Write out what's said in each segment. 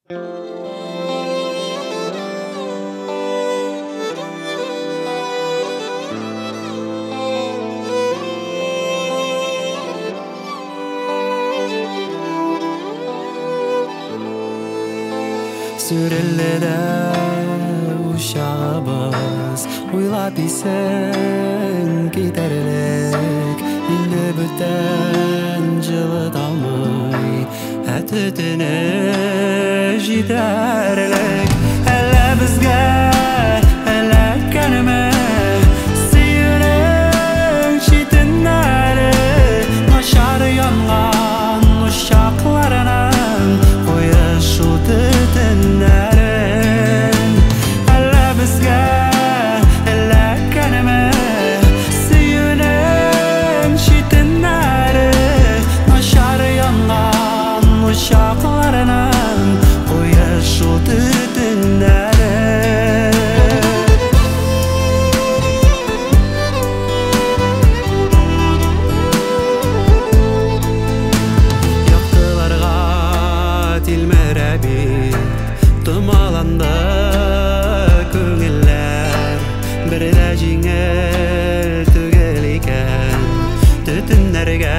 Sürellere uşağımız Uylap isen giderlik İndi bütten жылы dalmay Әтүтіне жидерлік Әлі бізге әләккәнімі Сүйінің шетінәрі Нашар янған uşaqlarının Қойышу түтінәрін Әлі бізге әләккәнімі Сүйінің шетінәрі Нашар янған uşaqlarının Қойышу түтінәрін Тымаланды көңілләр Бірді жеңіл түгел екен Түтінлерге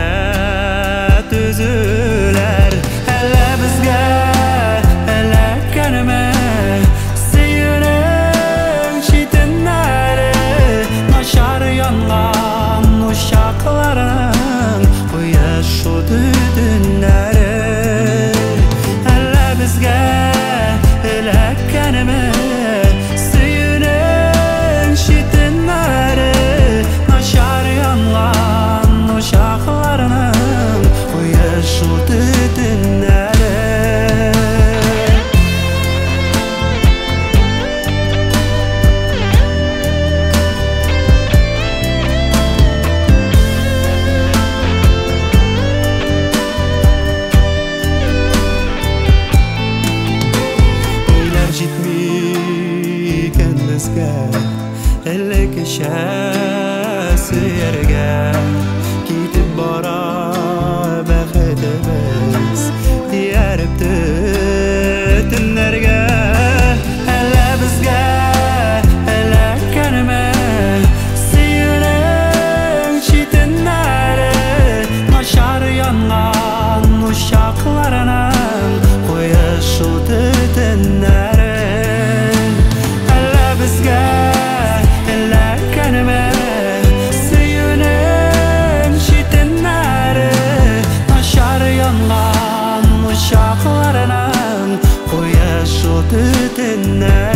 түзілер Әлі бізге әләккәнімі Сүйінің шетінәрі Нашар янған uşaqlarının Қойышу түтінәрі Әлі бізге әләккәнімі Сүйінің шетінәрі Нашар янған uşaqlarının Қойышу түтінәрі Әлі кеше сүйерге Кетіп бара бәхетіміз Еріп түтінлерге Әлі бізге әләккәнімі Сүйінің шетінәрі Нашар янған uşaqlarının Қойышу түтінәрі Әлі бізге әләккәнімі Сүйінің шетінәрі Нашар янған uşaqlarının Қойышу түтінәрі